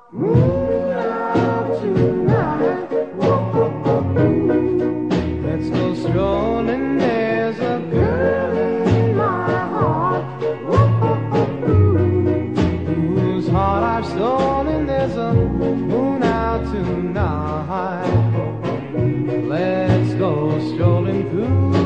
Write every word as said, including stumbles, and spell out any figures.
Move out tonight. Let's go strolling. There's a girl in my heart whose heart I've stolen. There's a moon out tonight. Let's go strolling through